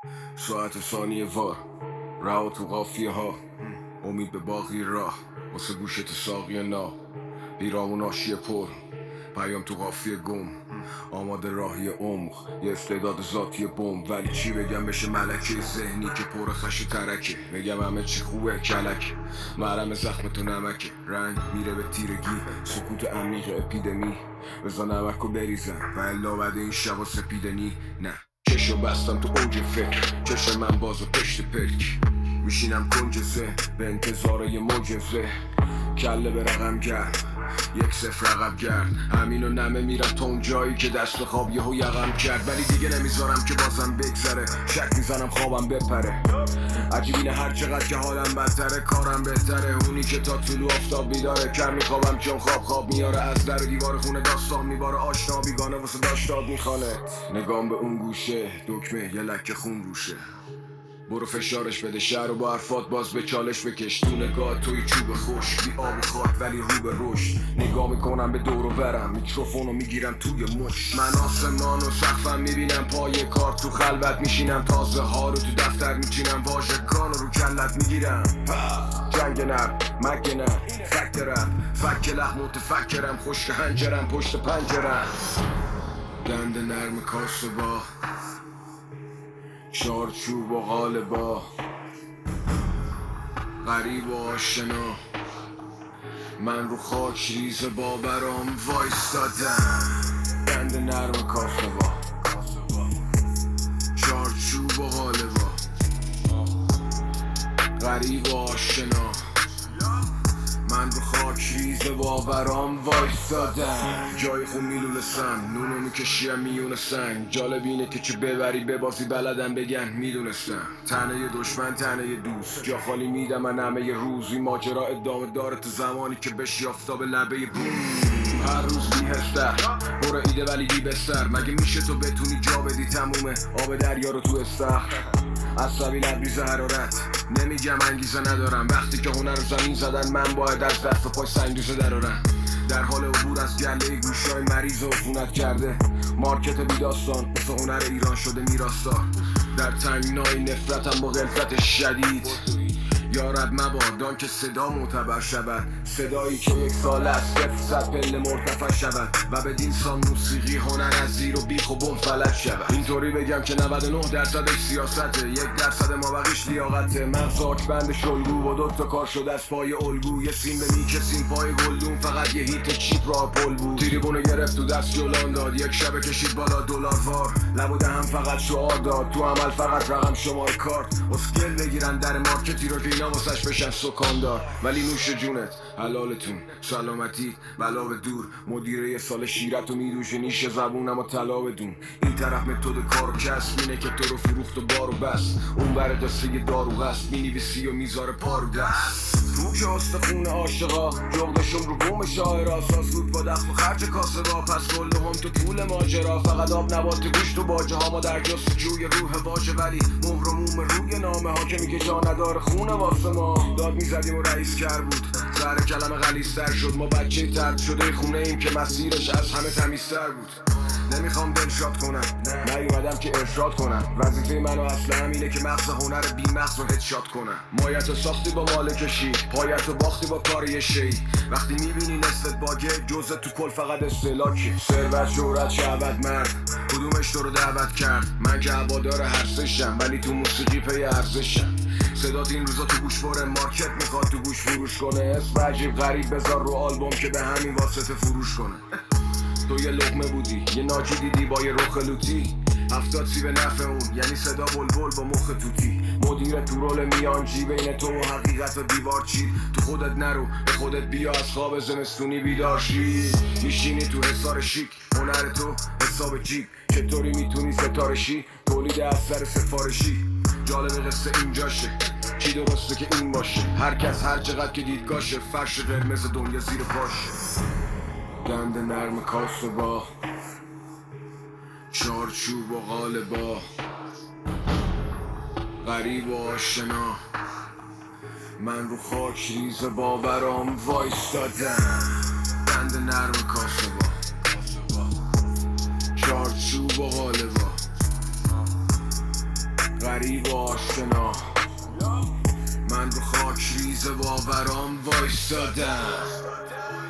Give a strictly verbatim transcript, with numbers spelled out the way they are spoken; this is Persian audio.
ساعت ثانیه وار رها تو قافیه ها، امید به باقی راه واسه گوشت ساقی نا، پیرامون آشی پر پیام تو قافیه گم، آماده راهی عمق یه استعداد ذاتی بم. ولی چی بگم بشه ملکه ذهنی که پر خش ترکه، بگم همه چی خوبه کلک محرم زخم تو نمکه، رنگ میره به تیرگی سکوت عمیق اپیدمی، بزا نمکو بریزم و الا بعد این شب و سپیدنی. نه چشم بستم تو اوج فکر، چشم من باز و پشت پلک، میشینم کنج ذهن به انتظار یه معجزه، کله به رقم گرد یک صفر عقب گرد، همین و نمه میرم تا اون جایی که دست خواب یهو یقم کرد. ولی دیگه نمیذارم که بازم بگذره، شک میزنم خوابم بپره، عجیب اینه هر چقدر که حالم بدتره کارم بهتره، اونی که تا طلوع آفتاب بیداره، کم میخوابم چون خواب خواب میاره، از در و دیوار خونه داستان میباره، آشنا بیگانه واسه داشتاد میخوانه، نگام به اون گوشه دکمه یه لکه خون روشه، برو فشارش بده شهر و با حرفات باز به چالش بکش، تو نگاه توی چوب خوش بی آب و خاک ولی رو به رشد، نگاه میکنم به دور و برم میکروفونو میگیرم توی مش، من آسمان و سقفم میبینم پای کار، تو خلوت میشینم تازه ها رو تو دفتر میچینم، واژگان رو کلت میگیرم، جنگ نر مگه نه فکرم فک لح متفکرم، خشک هنجرم پشت پنجرم، دند نرم کاسه با چارچوب و غالبا، غریب و آشنا من رو خاک ریز با برام وایستادم، دند نرم کاسه با چارچوب و غالبا، غریب و آشنا من رو خاک ریز باورام وایستادم، جای خون میلولسم نونو میکشیم میون سنگ، جالب اینه که چه ببری ببازی بلدم بگن میدونستم، تنه دشمن تنه دوست، جا خالی میدم من همه روزی، ماجرا ادامه داره تو زمانی که بشی آفتاب لبه بوم، هر روز بیهستر برو ایده ولی بی بستر، مگه میشه تو بتونی جا بدی تمومه آب دریا رو تو استخر، عصبی لبریز حرارت نمیگم انگیزه ندارم، وقتی که هنر زمین زدن من باید از دست و پای سنگریزه درارم، در حال عبور از گله گوشای مریض و عفونت کرده، مارکت بی داستان مثل هنر ایران شده میراثدار، در تنگنای نفرتم با غلظت شدید، یارب مبادان که صدا معتبر شود، صدایی که یک سال از صفر صد پله مرتفع شود و بدین سان موسیقی هنر از زیر و بیخ و بم فلج شود، اینطوری بگم که نود و نه درصدش سیاسته، یک درصد ما بقیش لیاقته، من ساک بند شلگو و دوتا کار شده از پای الگو، یه سیم به میکسیم پای گلدون، فقط یه هیت چیپ راه پل بود، تریبونو گرفت تو دست جلان داد، یک شبه کشید بالا دلار وار، لب و دهم فقط شعار داد، تو عمل فقط رقم شماره کارت، اسکل بگیرن در مارکتی رو که اینا واسش بشن سکاندار، ولی نوش جونت حلالتون سلامتی بلا به دور، مدیره یه سال شیرت و میدوشه نیش زبونم و طلا بدون، این طرف متد کار و کسب اینه که تو رو فروخت و بار و بست، اون بر دسته یه دارو هست مینویسی و میذاره پارو دست، رو که استخون عاشقا جغدشون رو بوم شاعرا، ساز بود با دخل و خرج کاسه را، پس کل هم تو طول ماجرا، فقط آب نبات گوشت و باجه ها، ما در جستجوی روح واژه، ولی مهر و موم روی نامه ها که میگه جا نداره خونه واسه ما، داد میزدیم و رئیس کر بود زهر کلمه غلیظ‌تر شد، ما بچه ترد شده خونه ایم که مسیرش از همه تمیزتر بود، نمیخوام دلشاد کنم نیومدم که ارشاد کنم، وظیفه منو اصلا همینه که مغز هنر بی مغز رو هدشات کنم، مایت ساختی با مالکشی پایت باختی با کار یه شی، وقتی میبینی نصفت باگه جزء تو کل فقط استهلاکی، ثروت شهرت شهوت مرد کدومش تو رو دعوت کرد، من که هوادار هر سشم ولی تو موسیقی پی ارزشم، صدات این روزا تو گوش بره، مارکت میخواد تو گوش فروش کنه، اسم عجیب غریب بذار رو آلبوم که به همین واسطه فروش کنه، تو یه لقمه بودی یه ناجی دیدی با یه رخ لوتی، هفتاد سی به نفع اون یعنی صدا بلبل با مخ توتی، مدیر تو رول میانجی بین تو و حقیقت و دیوار چی، تو خودت نرو به خودت بیا از خواب زمستونی بیدار شی، میشینی تو حصار شیک هنر تو حساب جیب، چطوری میتونی ستاره شی تولید اثر سفارشی، جالب قصه اینجاشه چی درسته که این باشه، هر کس هر چقدر که دیدگاشه، فرش قرمز دنیا زیر پاشه، دند نرم کاسه با چارچوب و غالبا، غریب و آشنا من رو خاک ریز باورام وایستادم، دند نرم کاسه با چارچوب و غالبا، غریب و آشنا، من رو خاک ریز باورام وایستادم.